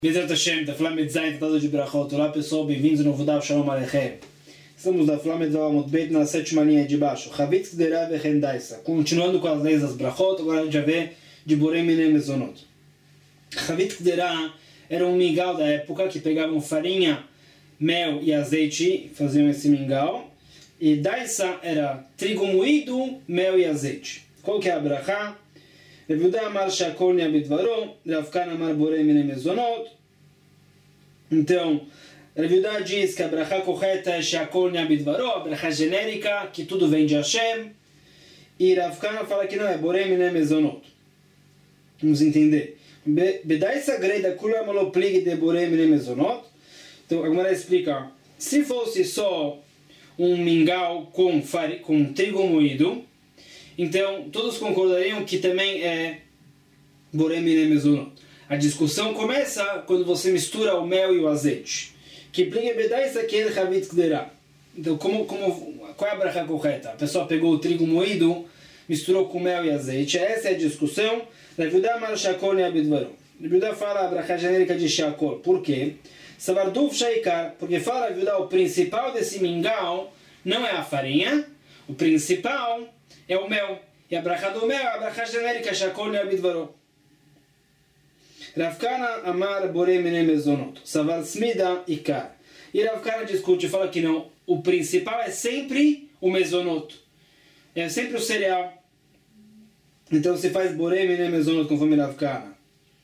Bezerra Hashem, da Flama de Zayn, tratado de Brachot. Olá pessoal, bem-vindos no Vodaf Shalom Aleichem. Estamos da Flama de Zayn, na sétima linha de baixo. Chavitz Gdera Vechendaisa. Continuando com as leis das Brachot, agora a gente já vê de Borei Minei Mezonot. Chavitz Gdera era um mingau da época que pegavam farinha, mel e azeite e faziam esse mingau. E Daisa era trigo moído, mel e azeite. Qual que é a Brachá? Rav Yehuda amar she'akol nהיה bidvaro, Rav Kana amar borei minei mezonot. Então, Rav Yehuda diz que a brachá correta é she'akol nהיה bidvaro, a brachá genérica, que tudo vem de Hashem. E Rav Kana fala que não é borei minei mezonot. Vamos entender. Bedaisa greida kulam lo plig de borei minei mezonot. Então, agora explica. Se fosse só um mingau com trigo moído, então todos concordariam que também é Borei Minei Mezonot. A discussão começa quando você mistura o mel e o azeite. Que pliga bedaisa que ele chavitz gdera. Então qual é a brachá correta? A pessoa pegou o trigo moído, misturou com mel e azeite. Essa é a discussão. Rav Yehuda amar she'akol nהיה bidvaro. Rav Yehuda fala a brachá genérica de she'akol. Por quê? Savarduv she'ikar. Porque fala Rav Yehuda, o principal desse mingau não é a farinha. O principal é o mel. E a brachá do mel é a brachá genérica, she'akol nהיה bidvaro. Rav Kana amar borei minei mezonot. Savar smida ikar. E Rav Kana discute e fala que não. O principal é sempre o mezonot. É sempre o cereal. Então se faz borei minei mezonot conforme Rav Kana.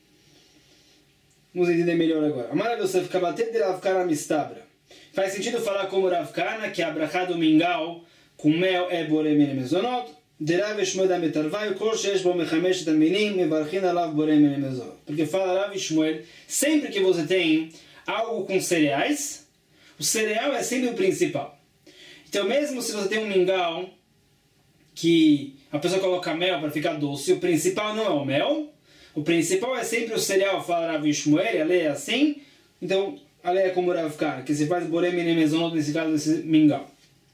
Vamos entender melhor agora. Amar Yosef kabatet de Rav Kana mistabra. Faz sentido falar como Rav Kana que a brachá do mingau com mel é borei minei mezonot. Derav Shmuel da metarvai kol sheyesh bo mechamesh taminim mevarchin alav borei minei mezonot. Porque fala Rav Shmuel, sempre que você tem algo com cereais, o cereal é sempre o principal. Então mesmo se você tem um mingau que a pessoa coloca mel para ficar doce, o principal não é o mel, o principal é sempre o cereal, fala Rav Shmuel, a lei é assim. Então a lei é como Rav Kana, que se faz borei minei mezonot nesse caso desse mingau.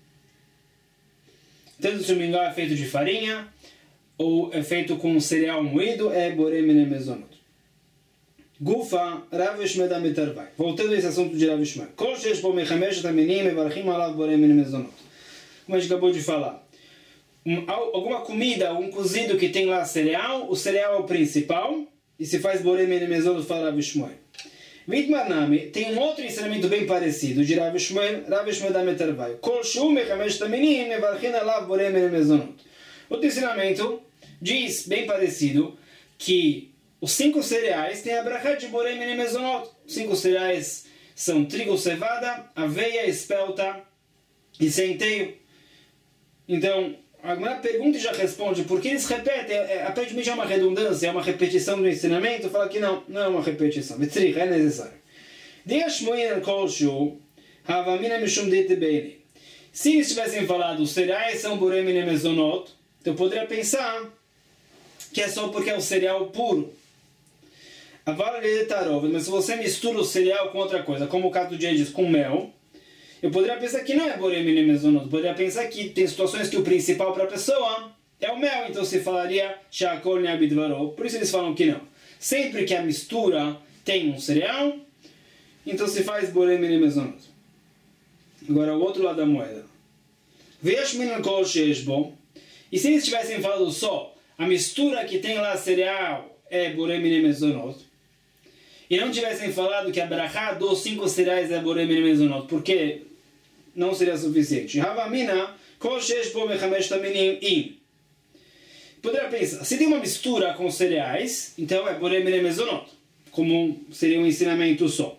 Tanto se o mingau é feito de farinha ou é feito com cereal moído, é borei minei mezonot. Gufa, Rav Shmuel da metarvai. Voltando a esse assunto de Rav Shmuel. Kol sheyesh bo mechamesh taminim mevarchim alav borei minei mezonot. Como a gente acabou de falar. Alguma comida, um cozido que tem lá cereal, o cereal é o principal, e se faz borei minei mezonot, fala Rav Shmuel. Vitmar Nami tem um outro ensinamento bem parecido de Rav Shmuel da metarvai. Kol shu mechamesh taminim mevarchin alav borei minei mezonot. Outro ensinamento diz, bem parecido, que os 5 cereais têm a brachá de borei minei mezonot. 5 cereais são trigo, cevada, aveia, espelta e centeio. Então, agora pergunta e já responde, por que eles repetem? Aparentemente é uma redundância, é uma repetição do ensinamento. Fala que não é uma repetição. É necessário. Se eles tivessem falado os cereais são borei minei mezonot, então eu poderia pensar que é só porque é o cereal puro. Mas se você mistura o cereal com outra coisa, como o caso de diz com mel, eu poderia pensar que não é borei minei mezonot. Eu poderia pensar que tem situações que o principal para a pessoa é o mel, então se falaria she'akol nהיה bidvaro. Por isso eles falam que não. Sempre que a mistura tem um cereal, então se faz borei minei mezonot. Agora o outro lado da moeda. Ve'yesh min kol sheyesh bo. E se eles tivessem falado só a mistura que tem lá cereal é borei minei mezonot, e não tivessem falado que a brachá dos 5 cereais é borei minei mezonot, porque não seria suficiente. Havamina kol sheyesh bo mechamesh taminim im. Poderia pensar, se tem uma mistura com cereais, então é borei minei mezonot, como seria um ensinamento só.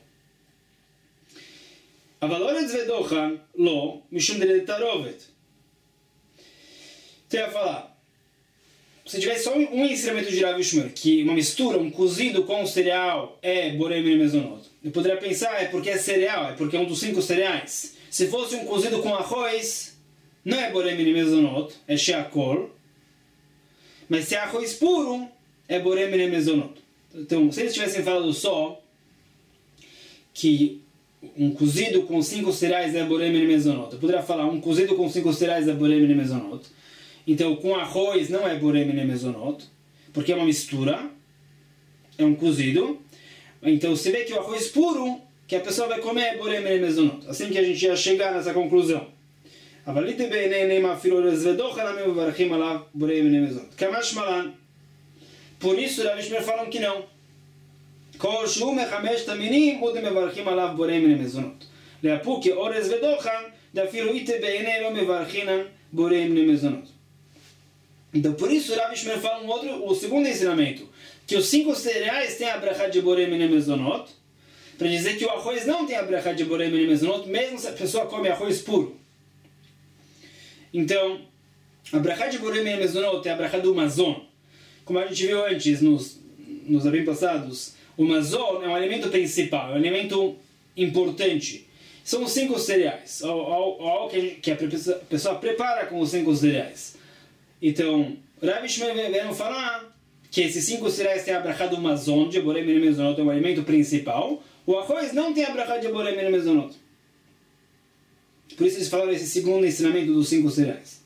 Avaloretz vedochan lo mishum de tarovet. Então eu ia falar, se tivesse só um ensinamento de Rav Shmuel, que uma mistura, um cozido com cereal é borei minei mezonot, eu poderia pensar, é porque é cereal, é porque é um dos 5 cereais. Se fosse um cozido com arroz, não é borei minei mezonot, é she'akol. Mas se é arroz puro, é borei minei mezonot. Então, se eles tivessem falado só que um cozido com 5 cereais é borei minei mezonot, eu poderia falar um cozido com 5 cereais é borei minei mezonot. Então, com arroz não é borei minei mezonot, porque é uma mistura, é um cozido. Então se vê que o arroz puro, que a pessoa vai comer borei mene mezonot. Assim que a gente ia chegar nessa conclusão. Avalite beinei afilo rezvedocha lamim mevarchim alav borei mene mezonot. Kamash malan. Por isso, Rav Shmuel falam que não. Kol shu mechamesh taminim ud mevarchim alav borei mene mezonot. Leapu que o rezvedocha dafilo ite beinei lo mevarchinan borei mene mezonot. Então, por isso, Rav Shmuel fala o segundo ensinamento, que os 5 cereais têm a brachá de borei mene mezonot, para dizer que o arroz não tem a brachá de borei mene mezonot, mesmo se a pessoa come arroz puro. Então, a brachá de borei mene mezonot é a brachá do mazon. Como a gente viu antes, nos avim passados, o mazon é um alimento principal, é um alimento importante. São os 5 cereais, algo que a pessoa prepara com os 5 cereais. Então, Rav Shmuel vieram falar que esses 5 cereais têm a brachá do mazon, de borei mene mezonot, é o alimento principal. O arroz não tem a brachá de borei mene mezonot. Por isso eles falaram esse segundo ensinamento dos 5 cereais.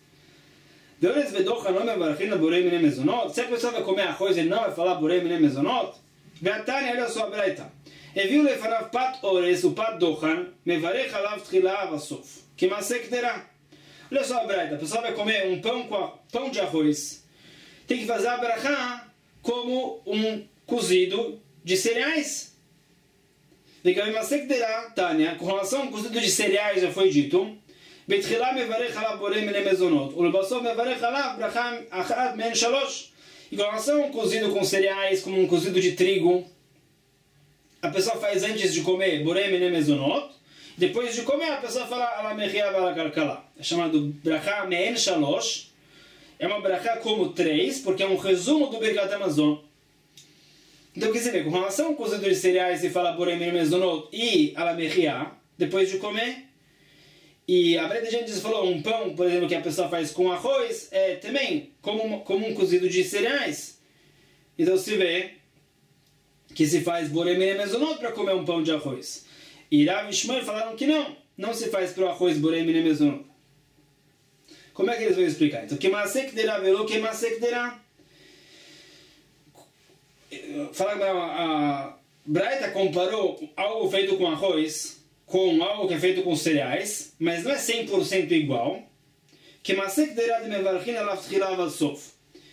Se a pessoa vai comer arroz, ele não vai falar borei mene mezonot. Ve'atani, olha só a braita. Eviu lefanav pat ores, o pat dochan, mevarech alav tchila avasof. Que masek terá. Olha só a braita. A pessoa vai comer um pão de arroz. Tem que fazer a brachá como um cozido de cereais. Com relação ao cozido de cereais já foi dito. E com relação ao cozido com cereais, como um cozido de trigo, a pessoa faz antes de comer borei mene mezonot. Depois de comer, a pessoa fala ala mechia vala kalkala. É chamado brachá me'en shalosh. É uma brachá como 3, porque é um resumo do Birkat Hamazon. Então, quer dizer, com relação ao cozido de cereais, se fala borei mene mezonot e ala mechia, depois de comer. E a Breta gente falou, um pão, por exemplo, que a pessoa faz com arroz, é também como um cozido de cereais. Então se vê que se faz borei mene mezonot para comer um pão de arroz. E Rav e Shmuel falaram que não se faz para o arroz borei mene mezonot. Como é que eles vão explicar? Então, que masek derá velo, que masek derá. Fala que a Braita comparou algo feito com arroz com algo que é feito com cereais, mas não é 100% igual. Que masek derá de mevarchin alav tchila aval sof.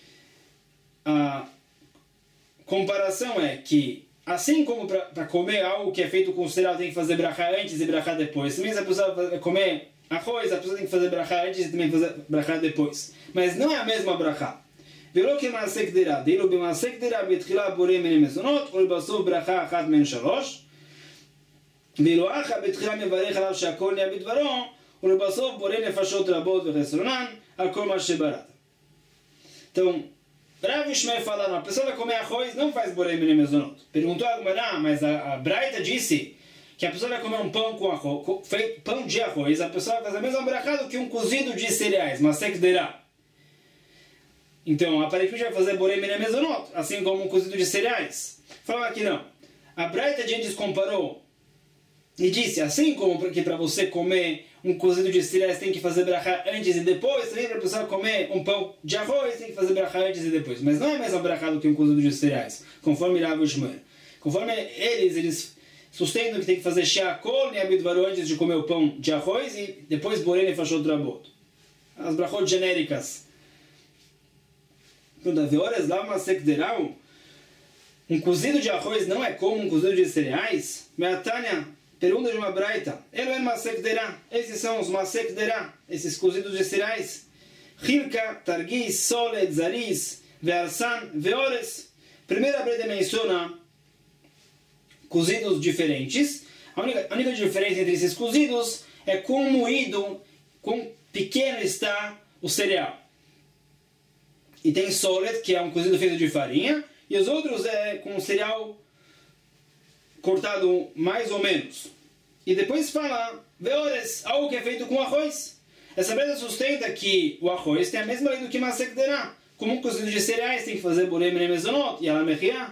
A comparação é que, assim como para comer algo que é feito com cereal tem que fazer brachá antes e brachá depois, também se a pessoa vai comer arroz, a pessoa tem que fazer brachá antes e também fazer brachá depois. Mas não é a mesma brachá. ולא כמעשה קדירה, דהילו במעשה קדירה בתחילה בורא מיני מזונות, ולבסוף ברכה אחת מן 3, ואילו אחא בתחילה מברך עליו שהכל נהיה בדברו, ולבסוף בורא נפשות רבות וחסרונן על כל מה שבראת. Então, Rav e Shmuel falaram, a pessoa vai comer arroz, não faz borei mene mezonot. Perguntou a Gemara, mas a Braita disse que a pessoa vai comer um pão com arroz, pão de arroz, a pessoa vai fazer a mesma brachá do que um cozido de cereais, masek derá. Então, aparentemente vai fazer borei mene mezonot, assim como um cozido de cereais. Fala que não. A Braita de antes comparou e disse, assim como que para você comer um cozido de cereais tem que fazer brachá antes e depois, também para a pessoa comer um pão de arroz tem que fazer brachá antes e depois. Mas não é a mesma brachá do que um cozido de cereais, conforme Rav e Shmuel. Conforme eles sustentam que tem que fazer sheakol ne'abidvaro antes de comer o pão de arroz e depois borei nefashot rabot. As brachot genéricas. Um cozido de arroz não é como um cozido de cereais? Meatânia, pergunta de uma braita. Esses são os masek derá, esses cozidos de cereais. Hilka, targis, soled, zaris, vearsan, veores. Primeira braita menciona cozidos diferentes. A única diferença entre esses cozidos é quão moído, quão pequeno está o cereal. E tem solet, que é um cozido feito de farinha, e os outros é com cereal cortado mais ou menos. E depois fala, veores, algo que é feito com arroz. Essa breta sustenta que o arroz tem a mesma lei do que masek derá. Como um cozido de cereais tem que fazer borei mene mezonot e ala mechia.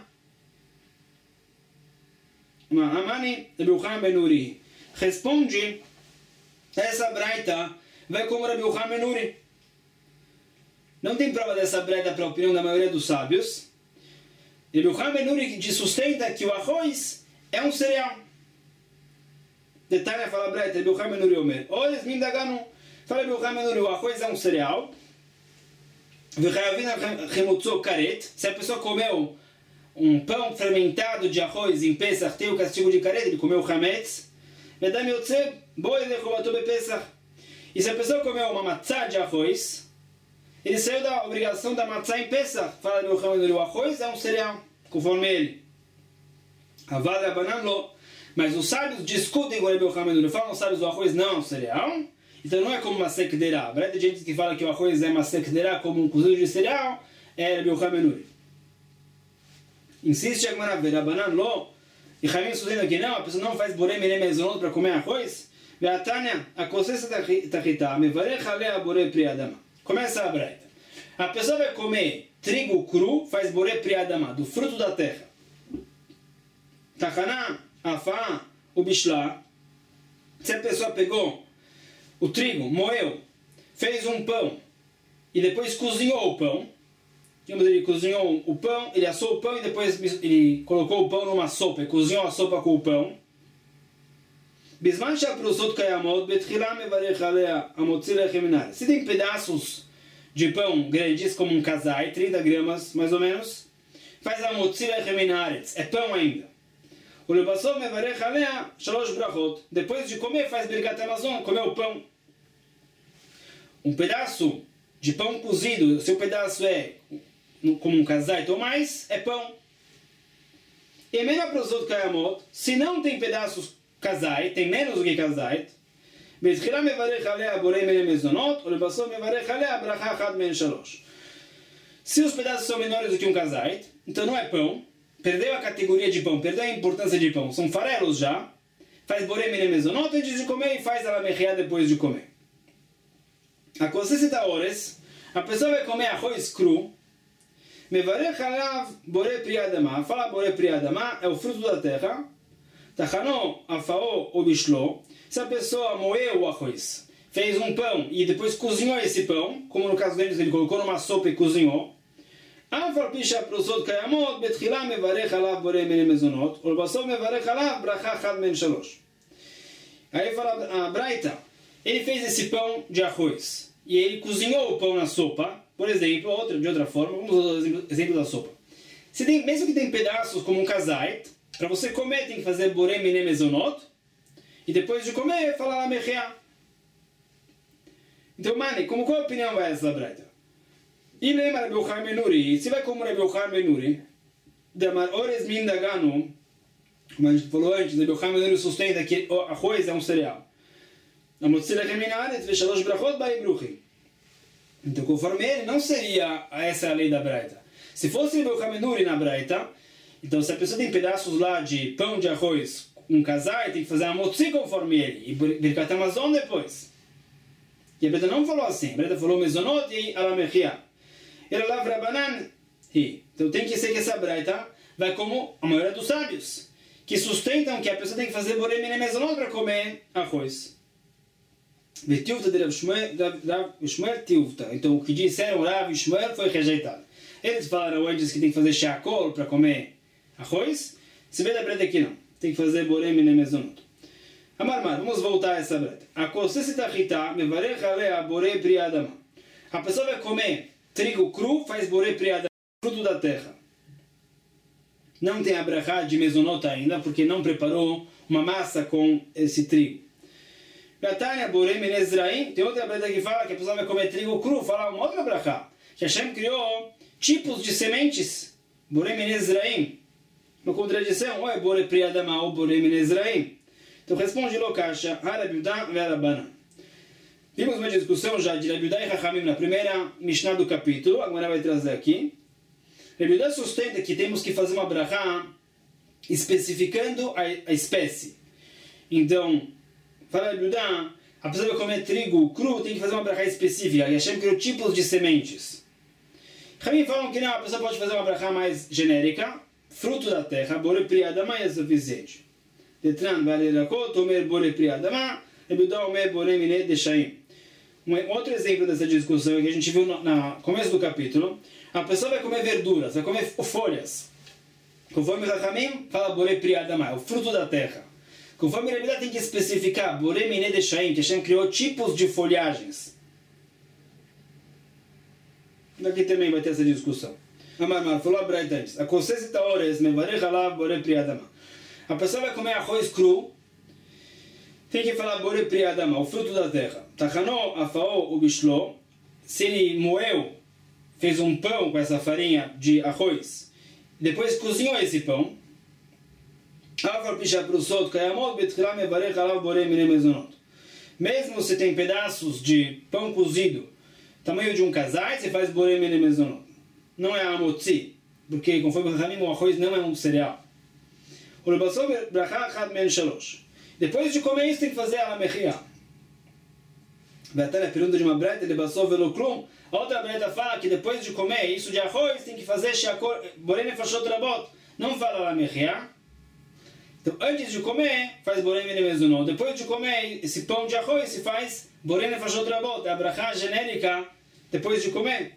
Amani Rabi Yochanan ben Nuri responde, essa braita vai como Rabi Yochanan ben Nuri. Não tem prova dessa breta para a opinião da maioria dos sábios. Rabi Yochanan ben Nuri sustenta que o arroz é um cereal. Detalhe fala Braita, Rabi Yochanan ben Nuri Omer. Ores min daganu. Fala Rabi Yochanan ben Nuri, o arroz é um cereal. Se a pessoa comeu um pão fermentado de arroz em Pesach, tem o castigo de caret, ele comeu chametz. E se a pessoa comeu uma matzá de arroz, ele saiu da obrigação da matzá em Pesach. Fala Rabi Yochanan ben Nuri, o arroz é um cereal, conforme ele. Avad Rabanan lo. Mas os sábios discutem com o Rabi Yochanan ben Nuri. Falam os sábios, o arroz não é um cereal. Então não é como uma sekderá. Tem gente que fala que o arroz é uma sekderá como um cozido de cereal. É Rabi Yochanan ben Nuri. Insiste a Gemara, Rabanan lo. E Chamim sustenta que não, a pessoa não faz borei mine mezonot para comer arroz. Ve'atanya, a kosesa tachita, mevarech alea borei pri adama. Começa a braita. A pessoa vai comer trigo cru, faz borei pri adama, do fruto da terra. Tachaná, afá, o bishla. Se a pessoa pegou o trigo, moeu, fez um pão e depois cozinhou o pão. Ele cozinhou o pão, ele assou o pão e depois ele colocou o pão numa sopa e cozinhou a sopa com o pão. Se tem pedaços de pão grandes como um casai, 30 gramas mais ou menos, faz a motzila reminaretz, é pão ainda. Depois de comer, faz Birkat Hamazon, comeu o pão. Um pedaço de pão cozido, se o pedaço é como um kazait ou mais, é pão. E melhor para os outros kayamot, se não tem pedaços kazait, tem menos do que kazait, se os pedaços são menores do que um kazait, então não é pão, perdeu a categoria de pão, perdeu a importância de pão, são farelos já, faz borei mene mezonot antes de comer e faz a lamechia depois de comer. A consistência horas, a pessoa vai comer arroz cru, mevarech alav borei pri adama, fala borei pri adama, é o fruto da terra, tachano, afaô ou bishlo, se a pessoa moeu o arroz, fez um pão e depois cozinhou esse pão, como no caso deles ele colocou numa sopa e cozinhou, אף על פי שהפרוסות קיימות, בתחילה מברך עליו בורא מיני מזונות, ולבסוף מברך עליו ברכה אחת מן שלוש. Aí fala a Braita, ele fez esse pão de arroz, e ele cozinhou o pão na sopa, por exemplo, de outra forma, vamos usar o exemplo da sopa. Se tem, mesmo que tem pedaços como um kazait, para você comer tem que fazer borei mine mezonot, e depois de comer, falar a mechia. Então, Mani, qual a opinião vai essa da Braita? E lembra Rabi Yochanan ben Nuri, se vai como Rabi Yochanan ben Nuri, damar ores min daganu, como a gente falou antes, Rabi Yochanan ben Nuri sustenta que o arroz é um cereal. A motzila reminaret ve shalosh brachot bai bruchim. Então, conforme ele, não seria essa a lei da Braita. Se fosse Rabi Yochanan ben Nuri na Braita, então se a pessoa tem pedaços lá de pão de arroz, um casai, tem que fazer a motzi conforme ele, e Birkat Hamazon depois. E a Braita não falou assim, a Braita falou mezonot e alamechia. Ele lá Rabanan. Então tem que ser que essa Braita vai como a maioria dos sábios, que sustentam que a pessoa tem que fazer borei mine mezonot para comer arroz. Vetivta de Rav Shmuel Tivta. Então o que disseram Rav e Shmuel foi rejeitado. Eles falaram antes que tem que fazer shakol para comer arroz. Se vê da Braita aqui não. Tem que fazer borei mine mezonot. Amarmar, vamos voltar a essa Braita. A kosesita chita mevarech alea borei pri adama. A pessoa vai comer trigo cru, faz borei pri adama, fruto da terra. Não tem a brachá de mezonot ainda, porque não preparou uma massa com esse trigo. Gatania borei menezraim, tem outra brachá que fala que a pessoa vai comer trigo cru, fala uma outra brachá. Que Hashem criou tipos de sementes, borei menezraim. Uma contradição, ou é borei pri adama ou borei menezraim. Então responde Lokasha, Rabi Yehuda ve Rabbanan. Vimos uma discussão já de Rabi Yehuda e Chachamim na primeira Mishnah do capítulo, agora vai trazer aqui. Rabi Yehuda sustenta que temos que fazer uma brachá especificando a espécie. Então, fala Rabi Yehuda, a pessoa vai comer trigo cru, tem que fazer uma brachá específica, e Hashem criou tipos de sementes. Chachamim falam que não, a pessoa pode fazer uma brachá mais genérica, fruto da terra, borei pri adama é suficiente. Detran vale rakot, omer borei pri adama, Rabi Yehuda omer borei mine deshaim. Um outro exemplo dessa discussão que a gente viu no começo do capítulo, a pessoa vai comer verduras, vai comer folhas. Conforme Rahamim, fala Borei Pri Adama, é o fruto da terra. Conforme Rabi Yehuda tem que especificar, Borei Minei Deshaim, que Hashem criou tipos de folhagens. Daqui também vai ter essa discussão. Amar, falou a Braita antes. A consciência da Ores, Mevarech Alav Borei Pri Adama. A pessoa vai comer arroz cru, tem que falar Borei Pri Adama, o fruto da terra. Tachanó, Afaó, o Bishlo, se ele moeu, fez um pão com essa farinha de arroz, depois cozinhou esse pão, mesmo se tem pedaços de pão cozido, tamanho de um casais, você faz borei mene mezonot. Não é amotzi, porque conforme o Rahamim, o arroz não é um cereal. Depois de comer isso, tem que fazer a mechia. Vai até na pergunta de uma breta, a outra breta fala que depois de comer isso de arroz, tem que fazer borei nefashot rabot. Não fala a mechia. Então, antes de comer, faz borei mene mezonot. Depois de comer esse pão de arroz, se faz borei nefashot rabot. É a brachá genérica depois de comer.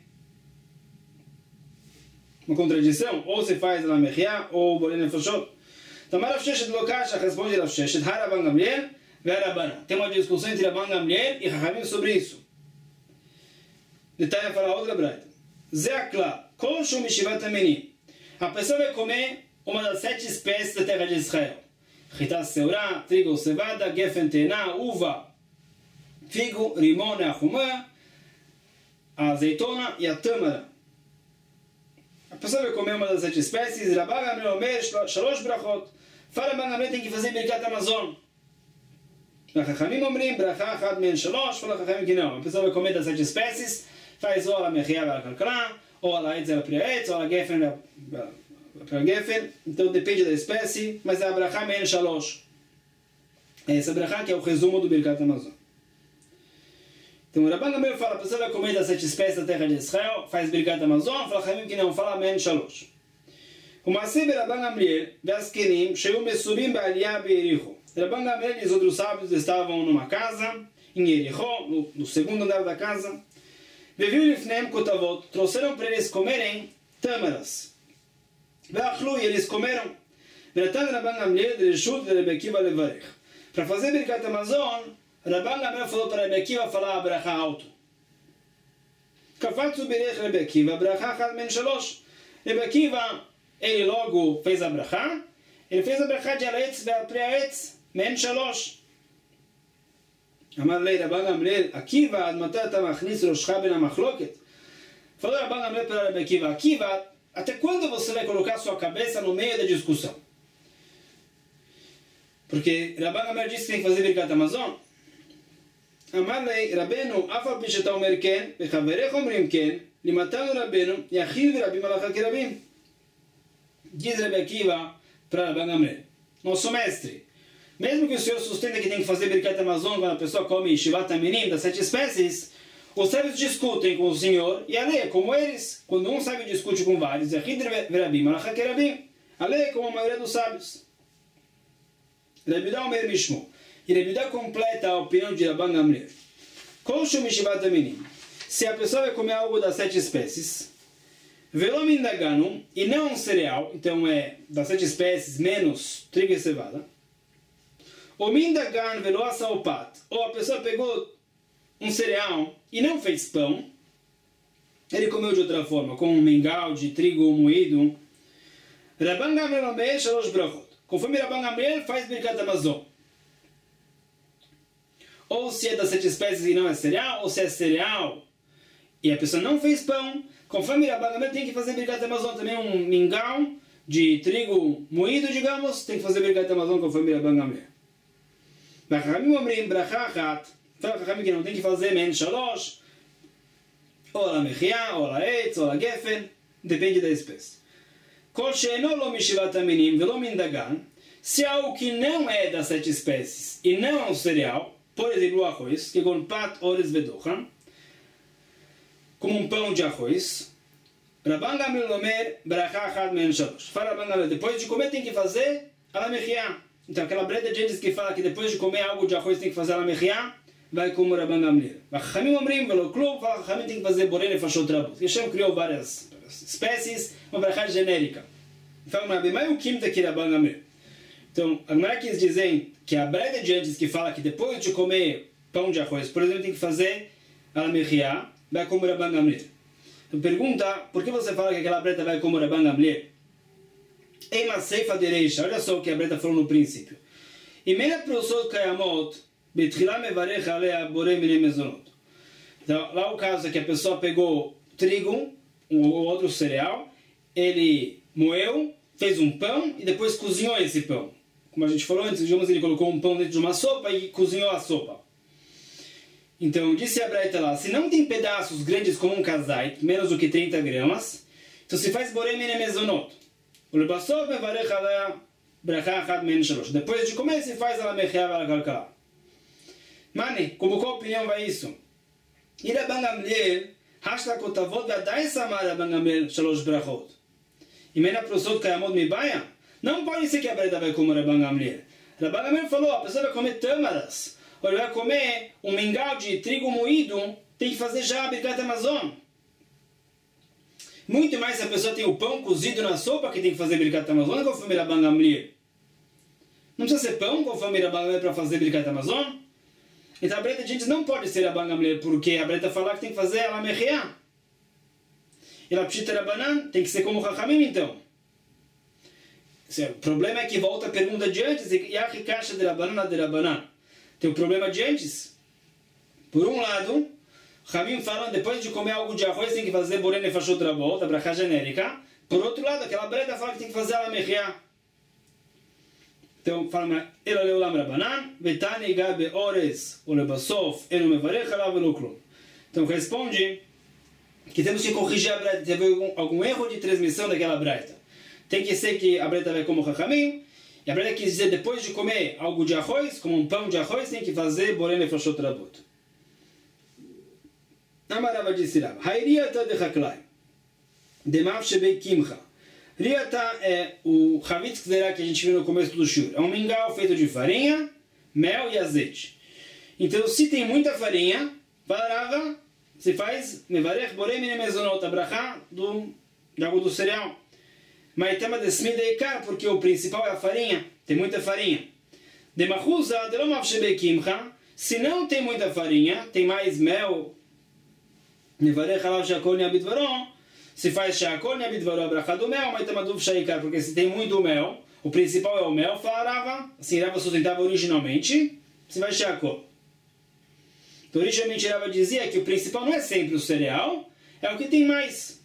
Uma contradição. Ou se faz a mechia, ou borei nefashot. Então, Rav Sheshet Lokasha responde Rav Sheshet, Haraban Gamliel, Verabana. Tem uma discussão entre Raban Gamliel e Rahamim sobre isso. Detalhe fala outra breta. Zeakla, Kol Shum Mishivat Amenim. A pessoa vai comer uma das 7 espécies da terra de Israel. Chita seura, trigo ou cevada, gefen tená, uva, figo, rimon e achumã, a azeitona e a tâmara. A pessoa vai comer uma das 7 espécies, Rabban Gamliel Omer, Shalosh Brachot. Fala Rabban Gamliel tem que fazer Birkat Hamazon. Chachamim Omrim, Brachá, Achad Men Shalosh, fala Chachamim que não. A pessoa vai comer das 7 espécies, faz ou a mechia para calcalá, ou a etz para etz, ou a gefen para gefen. Então depende da espécie, mas é a Brachá Men Shalosh. Essa Brachá que é o resumo do Birkat Hamazon. Então o Rabban Gamliel fala, a pessoa vai comer das 7 espécies da terra de Israel, faz Birkat Hamazon, fala Chachamim que não, fala Men Shalosh. O Maseh Rabban Gamliel, Vaskenim, Sheu Mesubim Ba'aliyah Be'ericho. Rabban Gamliel e os outros sábios estavam numa casa, em Yericho, no segundo andar da casa. Veviu Lifneim Kotavot, trouxeram para eles comerem tâmaras. Ve'achlu, e eles comeram. Ve'atan Rabban Gamliel, Reshut Rebbe Akiva Levarech. Para fazer Birkat Hamazon, Rabban Gamliel falou para Rebbe Akiva falar a brachá alto. Kafatzu Berech Rebbe Akiva, brachá Chad Men Shalosh. Rebbe Akiva, ele logo fez a brachá. Ele fez a brachá de Aretz ve'Apreaetz Men Shalosh. Amar lei Rabban Gamliel, Akiva, ad matá ta machnis roshcha ben hamachloket. Falou Rabban Gamliel para Rebbe Akiva, Akiva, até quando você vai colocar sua cabeça no meio da discussão? Porque Rabban Gamliel disse que tem que fazer Birkat Hamazon. Amar lei Rabbeinu, afal pi sheta omer ken, vechaverech omrim ken, limatanu Rabbeinu, yachiv rabim alacha kerabim. Diz Rebbe Akiva para Rabban Gamliel, nosso mestre, mesmo que o senhor sustenta que tem que fazer Birkat Hamazon quando a pessoa come Shivat Aminim das 7 espécies, os sábios discutem com o senhor e a lei é como eles. Quando um sábio discute com vários, Yachid rabim alacha kerabim, a lei é como a maioria dos sábios. Rebbe Yehuda Omer Mishmo. E Rebbe Yehuda completa a opinião de Rabban Gamliel. Kol Shum Shivat Aminim. Se a pessoa vai comer algo das 7 espécies, Velom Indagano, e não um cereal, então é das 7 espécies menos trigo e cevada. O Mindagan Velo Asalpat, ou a pessoa pegou um cereal e não fez pão, ele comeu de outra forma, com um mingau de trigo moído. Rabban Gamliel Omer Shalosh Brachot. Conforme Rabban Gamliel faz Birkat Hamazon. Ou se é das 7 espécies e não é cereal, ou se é cereal e a pessoa não fez pão, conforme Rabban Gamliel tem que fazer Birkat Hamazon também, um mingau de trigo moído, digamos, tem que fazer Birkat Hamazon conforme Rabban Gamliel. Chachamim omrim brachá achat, fala Chachamim que não tem que fazer men shalosh, ou la mechia, ou la etz, ou la gefen, depende da espécie. Kol she'eno lo mishivat aminim velo mindagan, se algo que não é das 7 espécies e não é um cereal, por exemplo o arroz, que com pat ores vedochan, como um pão de arroz, Rabban Gamliel omer brachá achat men shalosh. Fala Rabban Gamliel, depois de comer tem que fazer a la mechia. Então aquela breta de eles que fala que depois de comer algo de arroz tem que fazer a la mechia, vai como Rabban Gamliel. Chachamim omrim velo klub, fala Chachamim tem que fazer borei nefashot rabot. Hashem criou várias espécies, uma brachá genérica. Fala, mas o Kim daqui Rabban Gamliel. Então, a Gemara quis dizer que a breita de antes que fala que depois de comer pão de arroz, por exemplo, tem que fazer a mechia, vai como Rabban Gamliel. Então, pergunta, por que você fala que aquela breita vai como Rabban Gamliel? Em uma seifa derecha, olha só o que a breita falou no princípio. Imena prosot kayamot, betchila mevarech alea borei mine mezonot. Então, lá o caso é que a pessoa pegou trigo, ou outro cereal, ele moeu, fez um pão e depois cozinhou esse pão. Como a gente falou antes, digamos, ele colocou um pão dentro de uma sopa e cozinhou a sopa. Então, disse a Braita lá, se não tem pedaços grandes como um kazait, menos do que 30 gramas, então se faz borei mine mezonot. Depois de comer, se faz a mechia para calcar. Mani, como qual opinião vai isso? E Rabban Gamliel, hashla kotavot vadai samar Rabban Gamliel shalosh brachot. E mena prosot kayamot mibaya? Não pode ser que a Braita vai como Rabban Gamliel. Rabban Gamliel falou, a pessoa vai comer tâmaras, ou ele vai comer um mingau de trigo moído, tem que fazer já a Birkat Hamazon. Muito mais se a pessoa tem o pão cozido na sopa que tem que fazer Birkat Hamazon, conforme Rabban Gamliel. Não precisa ser pão, conforme Rabban Gamliel, para fazer Birkat Hamazon. Então a Braita de antes não pode ser Rabban Gamliel, porque a Braita fala que tem que fazer a mechia. E a Pshita Rabbanan tem que ser como Chachamim, então. O problema é que volta a pergunta de antes, e a Rikasha de Rabbanan de Rabbanan. Tem o problema de antes. Por um lado, Chachamim falam, depois de comer algo de arroz, tem que fazer Borei Nefashot Rabot, a brachá genérica. Por outro lado, aquela Braita fala que tem que fazer a mechia. Então, fala, Ela Leulam Rabbanan, Vetani Gabe Ores, Olebasof, Eno Mevarech Alav Veloklum. Então, responde que temos que corrigir a Braita. Teve algum erro de transmissão daquela Braita. Tem que ser que a Braita vai como Chachamim, e a Braita quis dizer, depois de comer algo de arroz, como um pão de arroz, tem que fazer Borei Nefashot Rabot. Amarava disse Rav, Hairiata de Chaklai, Demav Shebei Kimcha. Riata é o Chavitz Kzerá que a gente viu no começo do shur. É um mingau feito de farinha, mel e azeite. Então, se tem muita farinha, Rava, se faz Mevarech Borei Mine Mezonot, a brachá de água do cereal. Mas tema de Smideikar, porque o principal é a farinha. Tem muita farinha. Demachuza, Delomav Shebei Kimcha. Se não tem muita farinha, tem mais mel, Mevarech Alav Shakol Niabidvaron. Se faz Shakol Niabidvaron, a brachá do mel, mas tema do Shaikar, porque se tem muito mel, o principal é o mel, fala Rava. Assim Rava sustentava originalmente, se faz Shakol. Então, originalmente Rava dizia que o principal não é sempre o cereal, é o que tem mais.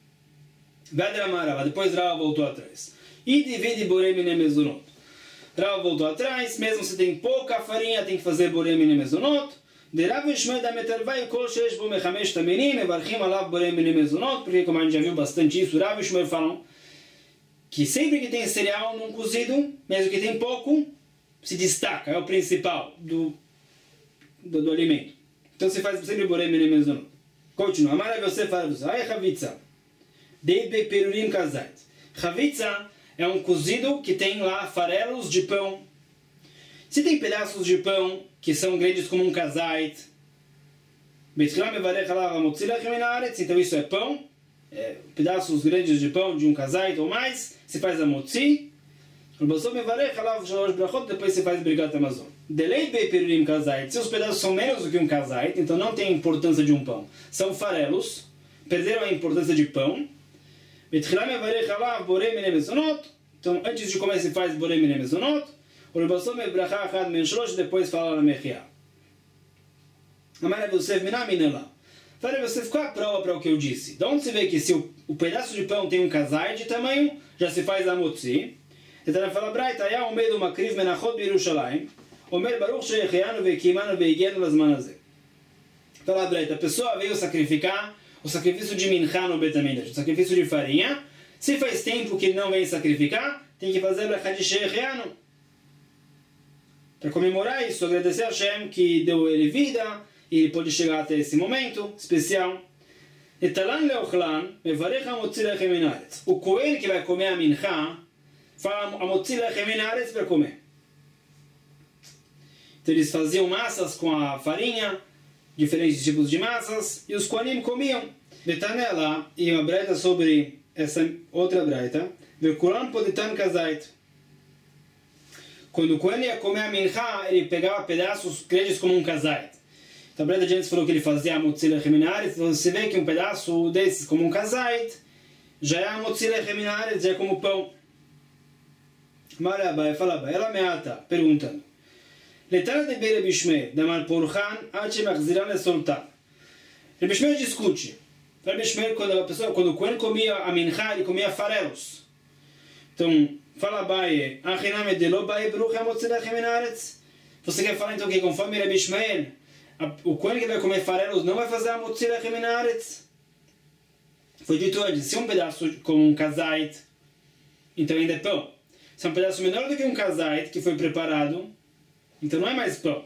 Depois Rava voltou atrás. E divide Borei Mine Mezonot. Rava voltou atrás, mesmo se tem pouca farinha, tem que fazer Borei Mine Mezonot. De Rav Yishmael da Metervai, Kol Sheesh Bo Mechamesh Taminim, Mevarchim Alav Borei Mine Mezonot, porque como a gente já viu bastante isso, Rav Yishmael falam que sempre que tem cereal num cozido, mesmo que tem pouco, se destaca, é o principal do alimento. Então se faz sempre Borei Mine Mezonot. Continua. Amar Yosef Arabus, Ai Chavitza. Deibe Perurim Kazait. Chavitza é um cozido que tem lá farelos de pão. Se tem pedaços de pão que são grandes como um kazait, então isso é pão, pedaços grandes de pão de um kazait ou mais, se faz a motzi, depois se faz Birkat Hamazon. Se os pedaços são menos do que um kazait, então não tem a importância de um pão, são farelos, perderam a importância de pão. Então antes de comer se faz Borei Mine Mezonot, depois fala na mechia. Amar Yosef Minaminela. Fala Yosef, qual é a prova para o que eu disse? De onde se vê que se o pedaço de pão tem um kazai de tamanho, já se faz a motzi. Então ela fala, Braita, ya omed o makriv menachot b'Yerushalayim, omer baruch sheyechianu ve'kimanu ve'igenu lazman hazeh. Fala Braita, a pessoa veio sacrificar o sacrifício de minchá no Bet HaMikdash, o sacrifício de farinha. Se faz tempo que ele não vem sacrificar, tem que fazer brachá de sheyechianu. Para comemorar isso, agradecer a Hashem que deu ele vida e ele pode chegar até esse momento especial. O Cohen que vai comer a minchá fala a motzi lechem min haaretz para comer. Então eles faziam massas com a farinha, diferentes tipos de massas, e os Kohanim comiam. Betanela, e uma breita sobre essa outra breita, Vekulan podetan kazait. Quando o Kohen ia comer a mincha, ele pegava pedaços grandes como um kazait. Então a Breda Jens falou que ele fazia motzi lechem min haaretz. Então você vê que um pedaço desses como um kazait já é motzi lechem min haaretz, já é como pão. Mara Abai, fala Abai, ela meata, perguntando. Letara de Beira Bishmei, damar porchan, ache machziran le soltar. Rebbe Shmuel discute. Rebbe Shmuel, quando o Kohen comia a mincha, ele comia farelos. Então, fala Abai, achiname de lo bai bruch motzi lechem min haaretz. Você quer falar então que conforme Rebbe Shmuel, o Kohen que vai comer farelos não vai fazer a motzi lechem min haaretz? Foi dito antes, se um pedaço como um kazait, então ainda é pão. Se é um pedaço menor do que um kazait que foi preparado, então não é mais pão.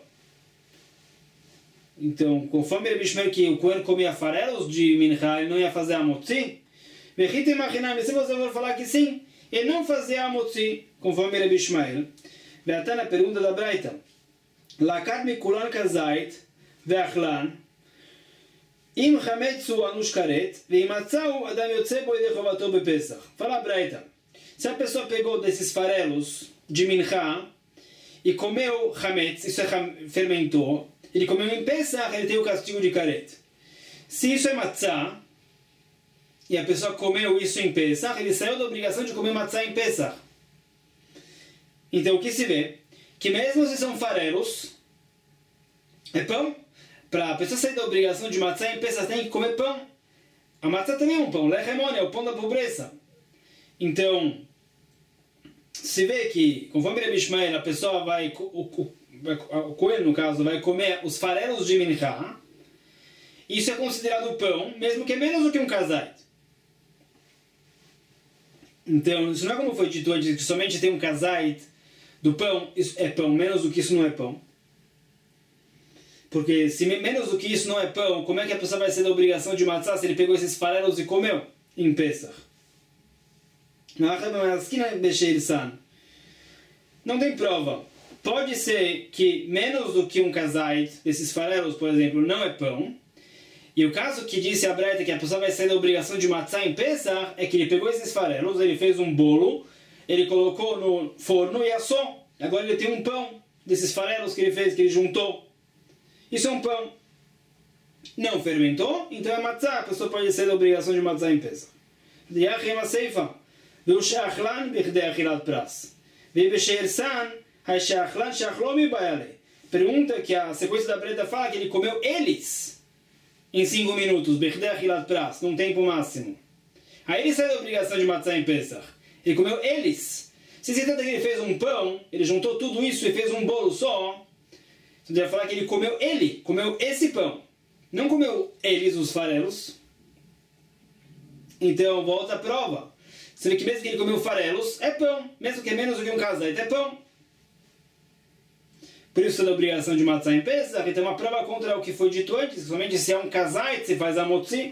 Então, conforme Rebbe Shmuel que o Kohen comia farelos de mincha, ele não ia fazer a motzi. Vechitem achinam, se você for falar que sim, ele não fazia a motzi, conforme Rebbe Shmuel. Veatá na pergunta da Braita. Lakat mikulan kazait veachlan im chametzu anush karet veimatzau adam yotze bo yedei chovato bepesach. Fala a Braita. Se a pessoa pegou desses farelos de mincha e comeu chametz, isso fermentou, ele comeu em Pesach, ele tem o castigo de karet. Se isso é matzah, e a pessoa comeu isso em Pesach, ele saiu da obrigação de comer matzah em Pesach. Então o que se vê? Que mesmo se são farelos, é pão. Para a pessoa sair da obrigação de matzah em Pesach, tem que comer pão. A matzah também é um pão, lechemon é o pão da pobreza. Então, se vê que, conforme Rebbe Shmuel, a pessoa vai, o Kohen no caso, vai comer os farelos de mincha, isso é considerado pão, mesmo que é menos do que um kazait. Então, isso não é como foi dito antes, que somente tem um kazait do pão, isso é pão, menos do que isso não é pão. Porque se menos do que isso não é pão, como é que a pessoa vai ser da obrigação de matzah se ele pegou esses farelos e comeu em Pesach? Não tem prova. Pode ser que menos do que um kazait desses farelos, por exemplo, não é pão. E o caso que disse a Breta que a pessoa vai sair da obrigação de matzah em Pesach é que ele pegou esses farelos, ele fez um bolo, ele colocou no forno e assou. Agora ele tem um pão desses farelos que ele fez, que ele juntou. Isso é um pão. Não fermentou, então é matzah. A pessoa pode sair da obrigação de matzah em Pesach. Diachim a-seifa. Ve'ushachlan bichdei achilat pras. Ve'besheirsan ha'shachlan shachlo mibayale. Pergunta que a sequência da Breta fala que ele comeu eles em 5 minutos. Bichdei achilat pras. Num tempo máximo. Aí ele sai da obrigação de matzah em Pesach. Ele comeu eles. Se se trata que ele fez um pão, ele juntou tudo isso e fez um bolo só, você deve falar que ele comeu esse pão. Não comeu eles, os farelos. Então, volta à prova. Você vê que mesmo que ele comeu farelos, é pão. Mesmo que é menos do que um kazait, é pão. Por isso, da obrigação de matzah em Pesach, e tem uma prova contra o que foi dito antes, somente se é um kazait, se faz a motzi.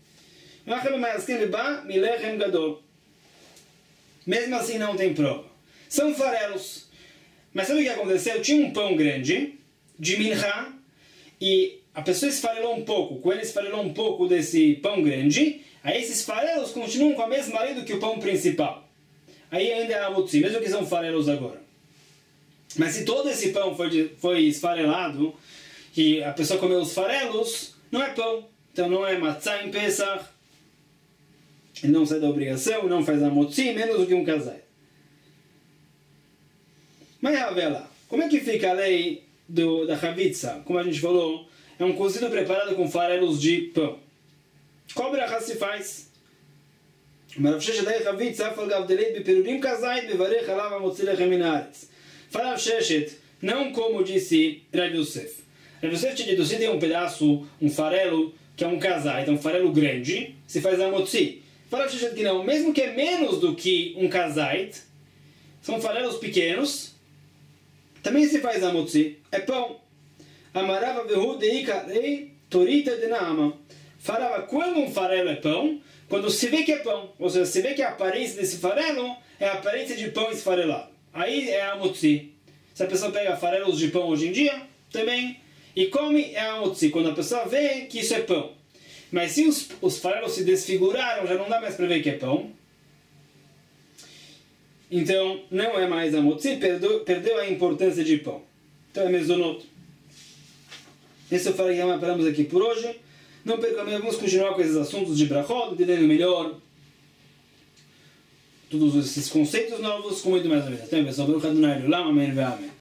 Mesmo assim, não tem prova. São farelos. Mas sabe o que aconteceu? Tinha um pão grande, de mincha, e a pessoa esfarelou um pouco. Quando ele esfarelou um pouco desse pão grande, aí esses farelos continuam com a mesma lei do que o pão principal. Aí ainda é a motzi, mesmo que são farelos agora. Mas se todo esse pão foi esfarelado, e a pessoa comeu os farelos, não é pão. Então não é matzah em Pesach. Ele não sai da obrigação, não faz a motzi, menos do que um kazait. Mas Ravela, como é que fica a lei da chavitza? Como a gente falou, é um cozido preparado com farelos de pão. Qual brachá se faz? Fala Rav Sheshet, não como disse Rav Yosef. Rav Yosef tinha dito, se tem um pedaço, um farelo, que é um kazait, um farelo grande, se faz a motzi. Fala Rav Sheshet que não, mesmo que é menos do que um kazait, são farelos pequenos, também se faz a motzi, é pão. Amarava vehu deikarei torita de naama. Falava, quando um farelo é pão, quando se vê que é pão, ou seja, se vê que a aparência desse farelo é a aparência de pão esfarelado. Aí é a motzi. Se a pessoa pega farelos de pão hoje em dia, também, e come, é a motzi. Quando a pessoa vê que isso é pão. Mas se os farelos se desfiguraram, já não dá mais para ver que é pão. Então, não é mais Amotzi, perdeu a importância de pão. Então é Mezonot. Esse eu falei, paramos aqui por hoje. Não perca, vamos continuar com esses assuntos de Brachot, entendendo melhor todos esses conceitos novos com muito mais a vida. Até, pessoal. Baruch Adonai Olam. Amém.